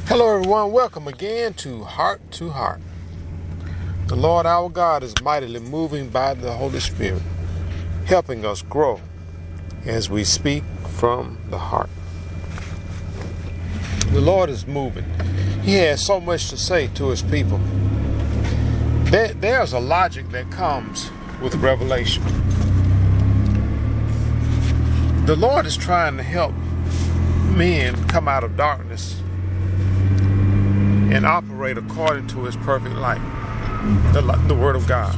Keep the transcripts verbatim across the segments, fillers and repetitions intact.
Hello, everyone. Welcome again to Heart to Heart. The Lord our God is mightily moving by the Holy Spirit, helping us grow as we speak from the heart. The Lord is moving. He has so much to say to his people. There, there's a logic that comes with revelation. The Lord is trying to help men come out of darkness and operate according to his perfect light, the, the Word of God.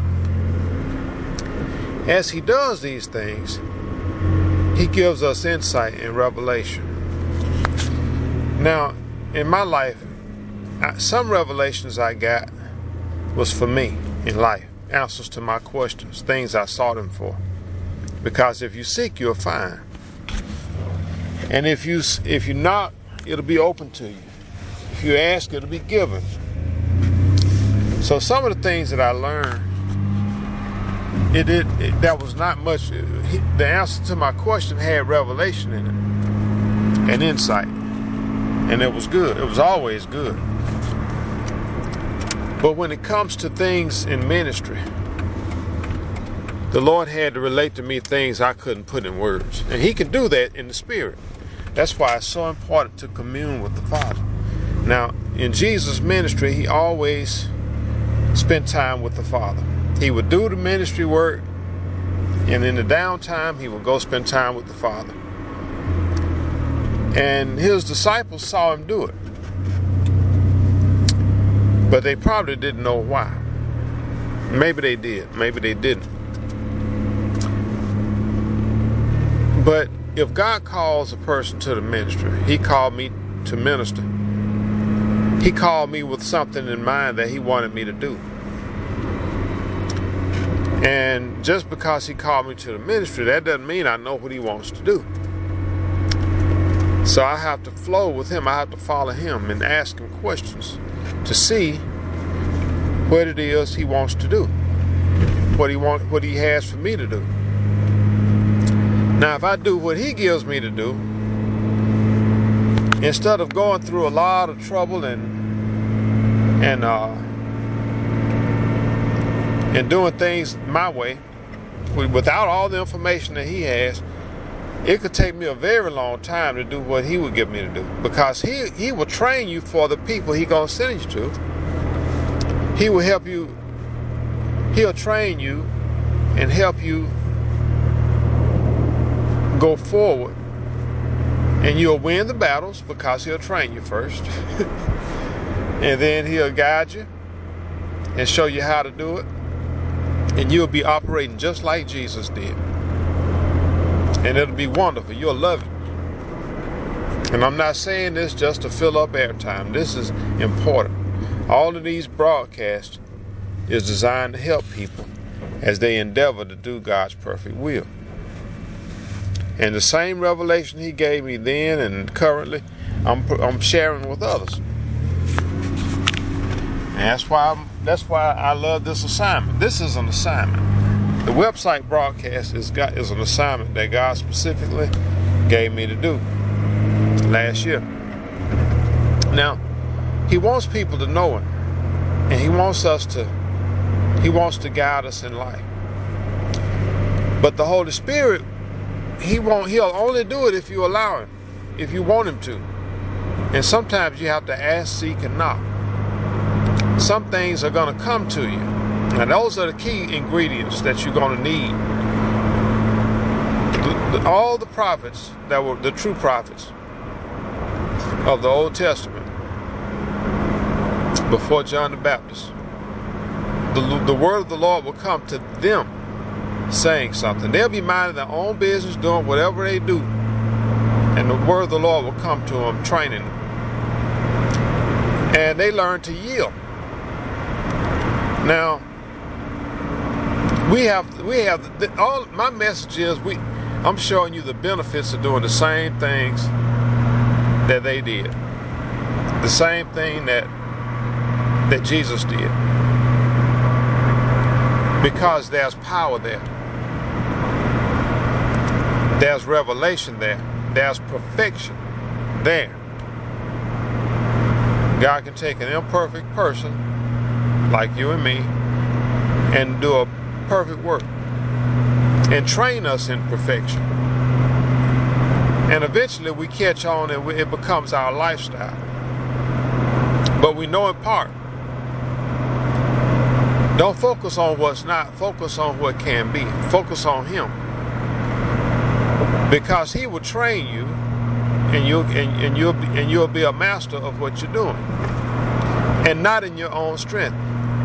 As he does these things, he gives us insight and revelation. Now, in my life, I, some revelations I got was for me in life, answers to my questions, things I sought him for. Because if you seek, you'll find. And if you if you knock, it'll be open to you. If you ask, it'll be given. So some of the things that I learned, it, it, it that was not much. It, the answer to my question had revelation in it and insight, and it was good. It was always good. But when it comes to things in ministry, the Lord had to relate to me things I couldn't put in words, and He can do that in the Spirit. That's why it's so important to commune with the Father. Now, in Jesus' ministry, he always spent time with the Father. He would do the ministry work, and in the downtime, he would go spend time with the Father. And his disciples saw him do it. But they probably didn't know why. Maybe they did, maybe they didn't. But if God calls a person to the ministry, he called me to minister. He called me with something in mind that he wanted me to do. And just because he called me to the ministry, that doesn't mean I know what he wants to do. So I have to flow with him. I have to follow him and ask him questions to see what it is he wants to do, what he want, what he has for me to do. Now, if I do what he gives me to do, instead of going through a lot of trouble and and uh, and doing things my way, without all the information that he has, it could take me a very long time to do what he would give me to do. Because he he will train you for the people he gonna send you to. He will help you. He'll train you and help you go forward. And you'll win the battles because he'll train you first. And then he'll guide you and show you how to do it. And you'll be operating just like Jesus did. And it'll be wonderful. You'll love it. And I'm not saying this just to fill up airtime. This is important. All of these broadcasts is designed to help people as they endeavor to do God's perfect will. And the same revelation he gave me then and currently, I'm I'm sharing with others. And that's why I'm, that's why I love this assignment. This is an assignment. The website broadcast is got is an assignment that God specifically gave me to do last year. Now, he wants people to know him, and he wants us to he wants to guide us in life. But the Holy Spirit, He won't. He'll only do it if you allow him, if you want him to. And sometimes you have to ask, seek, and knock. Some things are going to come to you. And those are the key ingredients that you're going to need. The, the, all the prophets that were the true prophets of the Old Testament, before John the Baptist, the, the word of the Lord will come to them saying something. They'll be minding their own business, doing whatever they do, and the word of the Lord will come to them, training them, and they learn to yield. Now, we have we have the, all my message is we. I'm showing you the benefits of doing the same things that they did, the same thing that that Jesus did, because there's power there. There's revelation there. There's perfection there. God can take an imperfect person like you and me and do a perfect work and train us in perfection. And eventually we catch on and it becomes our lifestyle. But we know in part. Don't focus on what's not. Focus on what can be. Focus on Him. Because He will train you, and you'll and, and you'll be, and you'll be a master of what you're doing, and not in your own strength.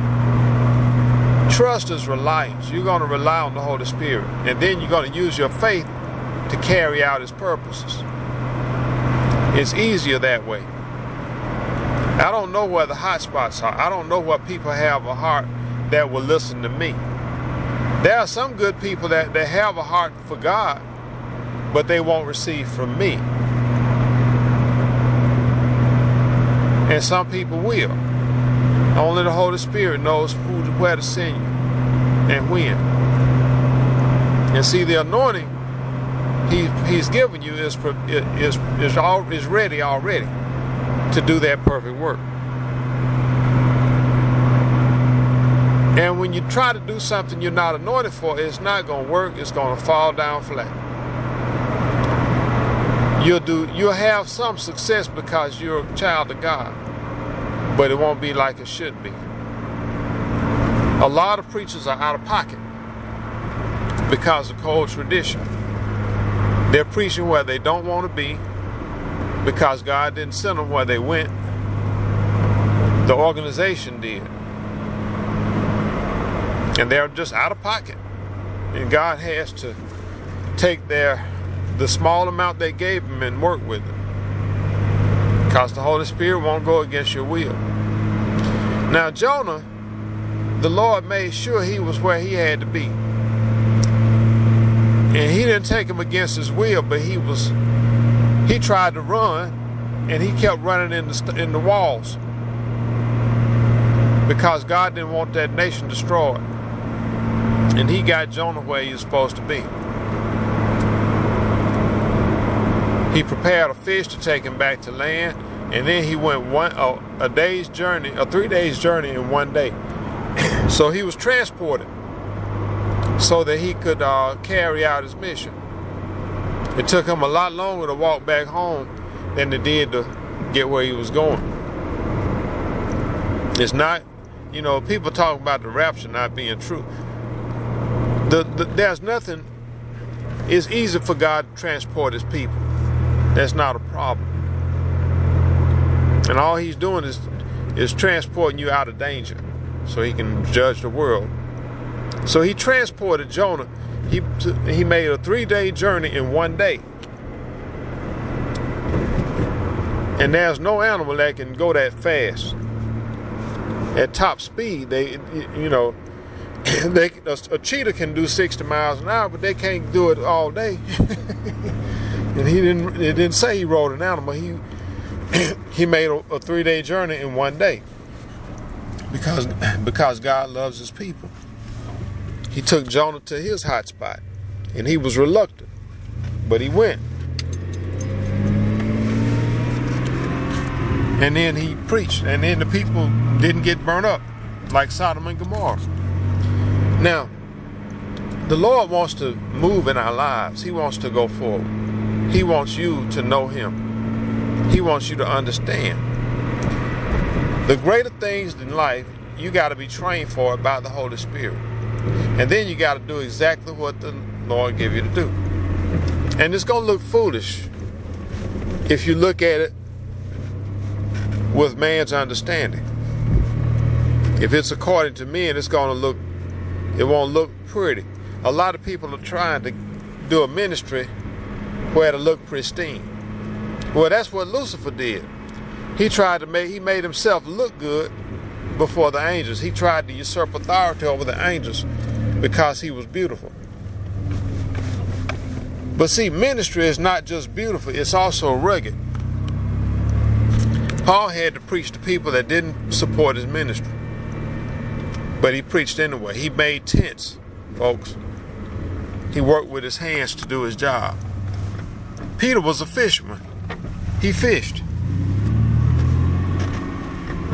Trust is reliance. You're going to rely on the Holy Spirit, and then you're going to use your faith to carry out His purposes. It's easier that way. I don't know where the hot spots are. I don't know what people have a heart that will listen to me. There are some good people that, that have a heart for God, but they won't receive from me. And some people will. Only the Holy Spirit knows who, where to send you and when. And see, the anointing he, He's given you is, is, is, all, is ready already to do that perfect work. And when you try to do something you're not anointed for, it's not going to work. It's going to fall down flat. You'll do. You'll have some success because you're a child of God, but it won't be like it should be. A lot of preachers are out of pocket because of cold tradition. They're preaching where they don't want to be because God didn't send them where they went. The organization did. And they're just out of pocket. And God has to take their the small amount they gave them and work with it. Because the Holy Spirit won't go against your will. Now Jonah, the Lord made sure he was where he had to be. And He didn't take him against his will, but he was he tried to run, and he kept running in the in the walls. Because God didn't want that nation destroyed. And He got Jonah where he was supposed to be. He prepared a fish to take him back to land, and then he went one uh, a day's journey, a three days journey in one day. So he was transported so that he could uh, carry out his mission. It took him a lot longer to walk back home than it did to get where he was going. It's not, you know, people talk about the rapture not being true. The, the, there's nothing, it's easy for God to transport His people. That's not a problem. And all He's doing is, is transporting you out of danger so He can judge the world. So He transported Jonah. He, he made a three-day journey in one day. And there's no animal that can go that fast. At top speed, they, you know, They, a, a cheetah can do sixty miles an hour, but they can't do it all day. And he didn't. It didn't say he rode an animal. He he made a, a three-day journey in one day because because God loves His people. He took Jonah to his hot spot, and he was reluctant, but he went. And then he preached, and then the people didn't get burnt up like Sodom and Gomorrah. Now, the Lord wants to move in our lives. He wants to go forward. He wants you to know Him. He wants you to understand. The greater things in life, you got to be trained for it by the Holy Spirit. And then you got to do exactly what the Lord gave you to do. And it's going to look foolish if you look at it with man's understanding. If it's according to men, it's going to look It won't look pretty. A lot of people are trying to do a ministry where it'll look pristine. Well, that's what Lucifer did. He tried to make, he made himself look good before the angels. He tried to usurp authority over the angels because he was beautiful. But see, ministry is not just beautiful, it's also rugged. Paul had to preach to people that didn't support his ministry. But he preached anyway. He made tents, folks. He worked with his hands to do his job. Peter was a fisherman. He fished.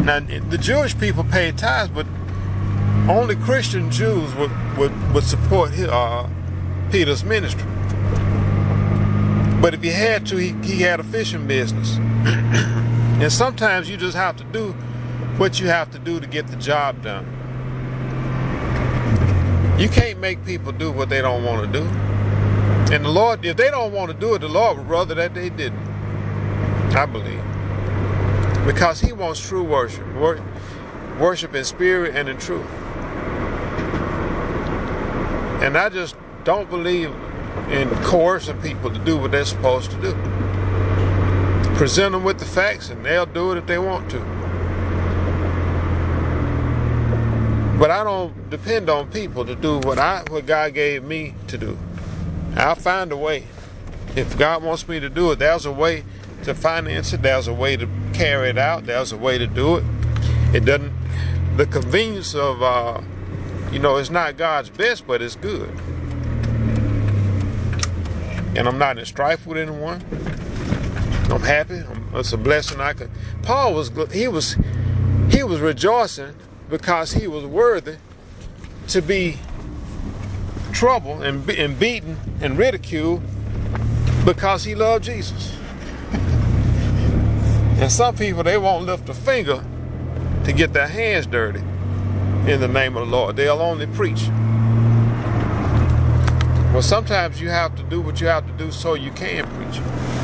Now, the Jewish people paid tithes, but only Christian Jews would, would, would support his, uh, Peter's ministry. But if he had to, he, he had a fishing business. And sometimes you just have to do what you have to do to get the job done. You can't make people do what they don't want to do. And the Lord, if they don't want to do it, the Lord would rather that they didn't. I believe. Because he wants true worship. Wor- worship in spirit and in truth. And I just don't believe in coercing people to do what they're supposed to do. Present them with the facts and they'll do it if they want to. But I don't depend on people to do what I what God gave me to do. I'll find a way. If God wants me to do it, there's a way to finance it. There's a way to carry it out. There's a way to do it. It doesn't. The convenience of, uh, you know, it's not God's best, but it's good. And I'm not in strife with anyone. I'm happy. I'm, it's a blessing. I could. Paul was. He was. He was rejoicing because he was worthy to be troubled and, be, and beaten and ridiculed because he loved Jesus. And some people, they won't lift a finger to get their hands dirty in the name of the Lord. They'll only preach. Well, sometimes you have to do what you have to do so you can preach.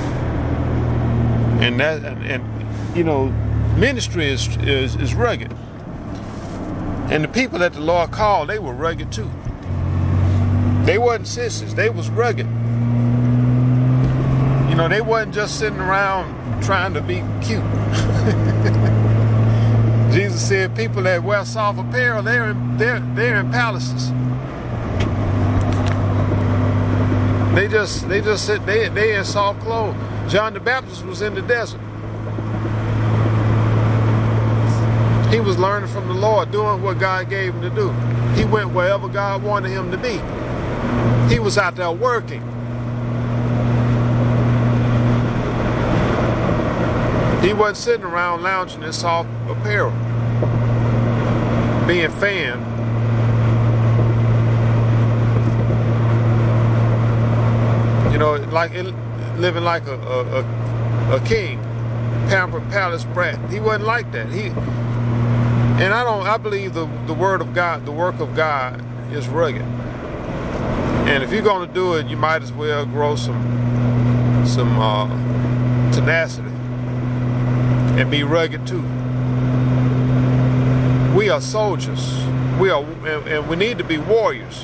And that, and, and you know, ministry is, is is rugged. And the people that the Lord called, they were rugged too. They wasn't sissies. They was rugged. You know, they wasn't just sitting around trying to be cute. Jesus said people that wear soft apparel, they're in, they're, they're in palaces. They just they just sit they they in soft clothes. John the Baptist was in the desert. He was learning from the Lord, doing what God gave him to do. He went wherever God wanted him to be. He was out there working. He wasn't sitting around lounging in soft apparel, being fanned. You know, like living like a, a, a, a king, pampered palace brat. He wasn't like that. He and I don't. I believe the the word of God, the work of God, is rugged. And if you're going to do it, you might as well grow some some uh, tenacity and be rugged too. We are soldiers. We are, and, and we need to be warriors.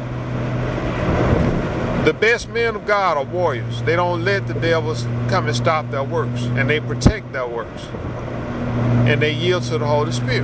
The best men of God are warriors. They don't let the devils come and stop their works, and they protect their works, and they yield to the Holy Spirit.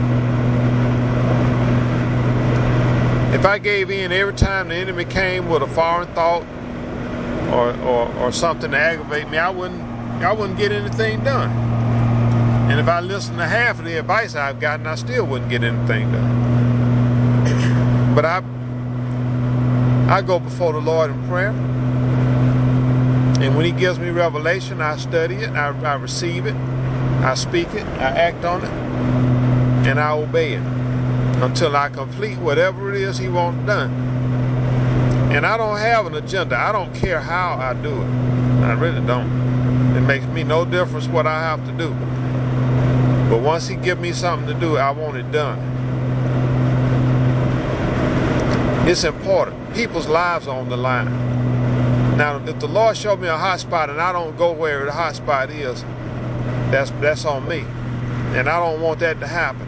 If I gave in every time the enemy came with a foreign thought or, or, or something to aggravate me, I wouldn't I wouldn't get anything done. And if I listened to half of the advice I've gotten, I still wouldn't get anything done. But I I go before the Lord in prayer. And when he gives me revelation, I study it, I, I receive it, I speak it, I act on it, and I obey it until I complete whatever it is he wants done. And I don't have an agenda. I don't care how I do it. I really don't. It makes me no difference what I have to do. But once he gives me something to do, I want it done. It's important. People's lives are on the line. Now, if the Lord showed me a hot spot and I don't go where the hot spot is, that's that's on me. And I don't want that to happen.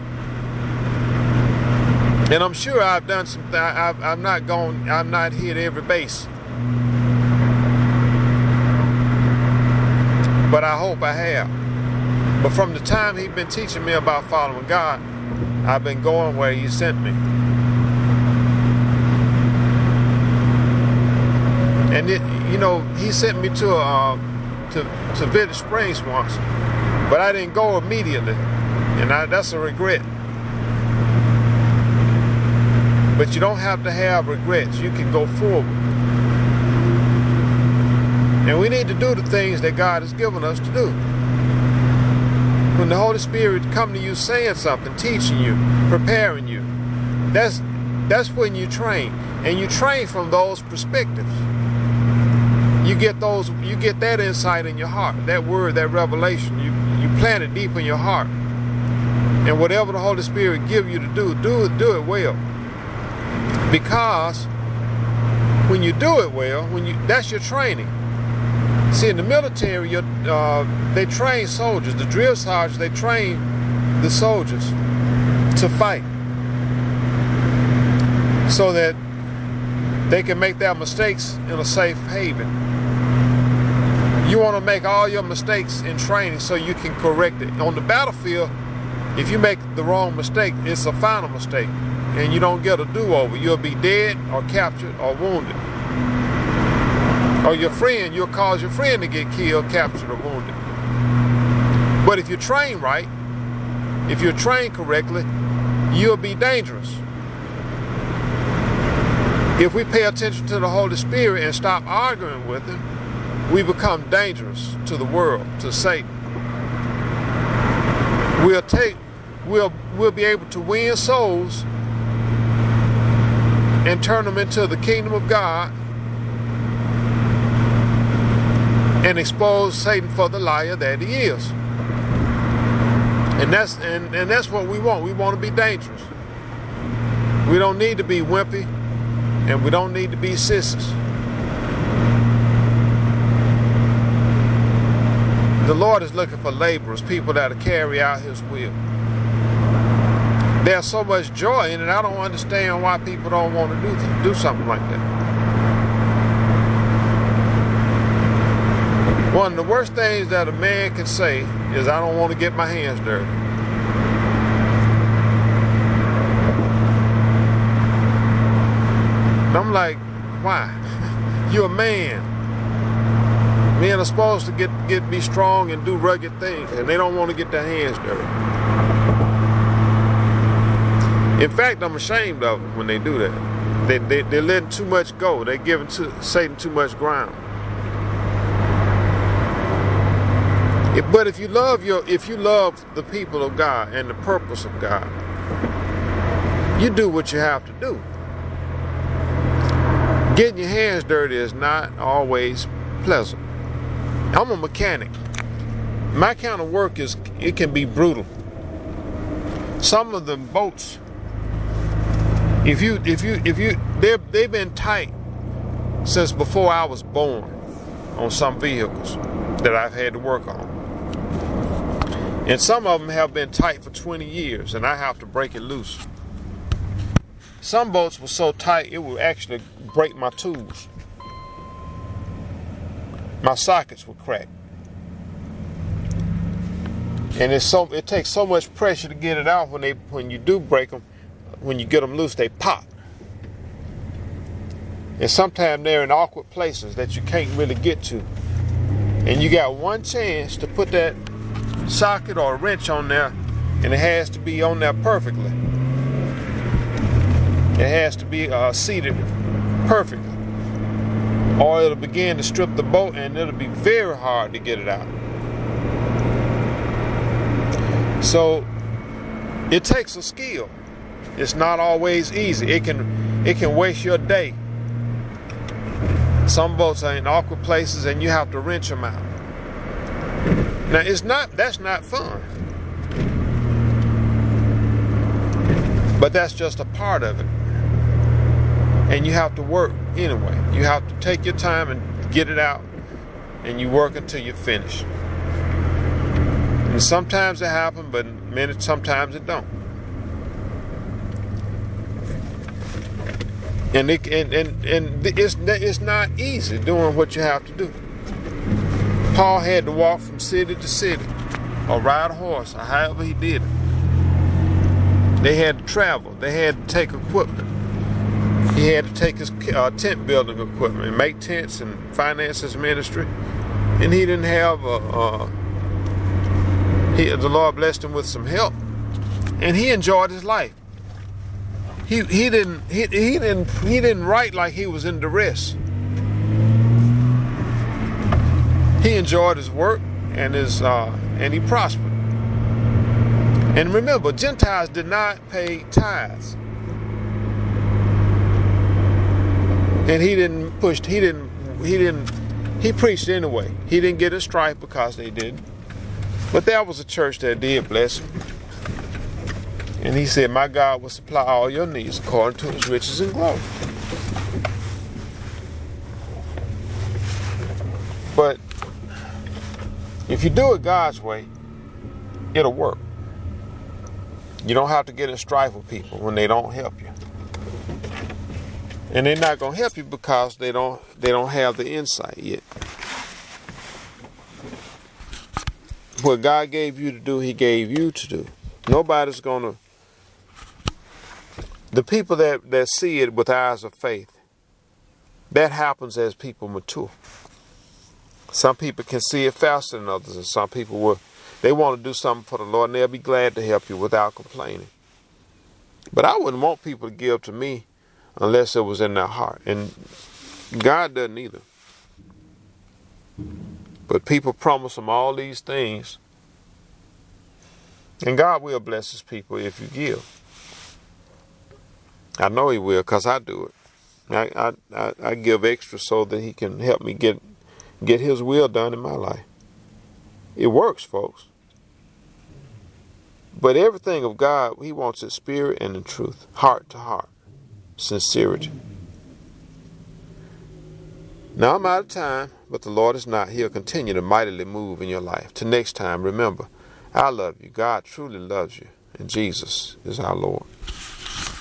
And I'm sure I've done some. I, I've, I'm not going. I'm not hit every base. But I hope I have. But from the time he's been teaching me about following God, I've been going where he sent me. And it, you know, he sent me to uh, to to Village Springs once, but I didn't go immediately, and I, that's a regret. But you don't have to have regrets. You can go forward. And we need to do the things that God has given us to do. When the Holy Spirit come to you saying something, teaching you, preparing you, that's that's when you train. And you train from those perspectives. You get those, you get that insight in your heart, that word, that revelation. You you plant it deep in your heart. And whatever the Holy Spirit give you to do, do it, do it well. Because when you do it well, when you that's your training. See, in the military, you're, uh, they train soldiers. The drill sergeants, they train the soldiers to fight, so that they can make their mistakes in a safe haven. You want to make all your mistakes in training so you can correct it. On the battlefield, if you make the wrong mistake, it's a final mistake, and you don't get a do-over. You'll be dead or captured or wounded. Or your friend, you'll cause your friend to get killed, captured, or wounded. But if you train right, if you're trained correctly, you'll be dangerous. If we pay attention to the Holy Spirit and stop arguing with Him, we become dangerous to the world, to Satan. We'll take, we'll, we'll be able to win souls and turn them into the kingdom of God, and expose Satan for the liar that he is. And that's and, and that's what we want. We want to be dangerous. We don't need to be wimpy, and we don't need to be sissies. The Lord is looking for laborers, people that will carry out His will. There's so much joy in it, I don't understand why people don't want to do, do something like that. One of the worst things that a man can say is, I don't want to get my hands dirty. And I'm like, why? You're a man. Men are supposed to get, get be strong and do rugged things, and they don't want to get their hands dirty. In fact, I'm ashamed of them when they do that. They, they, they're letting too much go. They're giving to, Satan too much ground. But if you love your, if you love the people of God and the purpose of God, you do what you have to do. Getting your hands dirty is not always pleasant. I'm a mechanic. My kind of work is, it can be brutal. Some of the boats, if you, if you, if you, they've they've been tight since before I was born on some vehicles that I've had to work on. And some of them have been tight for twenty years, and I have to break it loose. Some boats were so tight, it would actually break my tools. My sockets would crack. And it's so, it takes so much pressure to get it out. When they, when you do break them, when you get them loose, they pop. And sometimes they're in awkward places that you can't really get to. And you got one chance to put that socket or a wrench on there, and it has to be on there perfectly. It has to be uh, seated perfectly, or it'll begin to strip the boat, and it'll be very hard to get it out. So it takes a skill. It's not always easy. It can it can waste your day. Some boats are in awkward places, and you have to wrench them out. Now, it's not, that's not fun. But that's just a part of it. And you have to work anyway. You have to take your time and get it out, and you work until you finish. And sometimes it happens, but many sometimes it don't. And it and, and, and it's it's not easy doing what you have to do. Paul had to walk from city to city, or ride a horse, or however he did it. They had to travel. They had to take equipment. He had to take his uh, tent building equipment and make tents and finance his ministry. And he didn't have a, uh, he, the Lord blessed him with some help, and he enjoyed his life. He he didn't he, he didn't he didn't write like he was in duress. He enjoyed his work and his uh, and he prospered. And remember, Gentiles did not pay tithes. And he didn't push, he didn't, he didn't, he preached anyway. He didn't get a stripe because they didn't. But there was a church that did bless him. And he said, my God will supply all your needs according to his riches and glory. But if you do it God's way, it'll work. You don't have to get in strife with people when they don't help you. And they're not going to help you because they don't they don't have the insight yet. What God gave you to do, he gave you to do. Nobody's going to... The people that, that see it with eyes of faith, that happens as people mature. Some people can see it faster than others, and some people will, they want to do something for the Lord, and they'll be glad to help you without complaining. But I wouldn't want people to give to me unless it was in their heart. And God doesn't either. But people promise them all these things. And God will bless his people if you give. I know he will because I do it. I, I, I give extra so that he can help me get, get his will done in my life. It works, folks. But everything of God, he wants it spirit and in truth, heart to heart, sincerity. Now I'm out of time, but the Lord is not. He'll continue to mightily move in your life. Till next time, remember, I love you. God truly loves you. And Jesus is our Lord.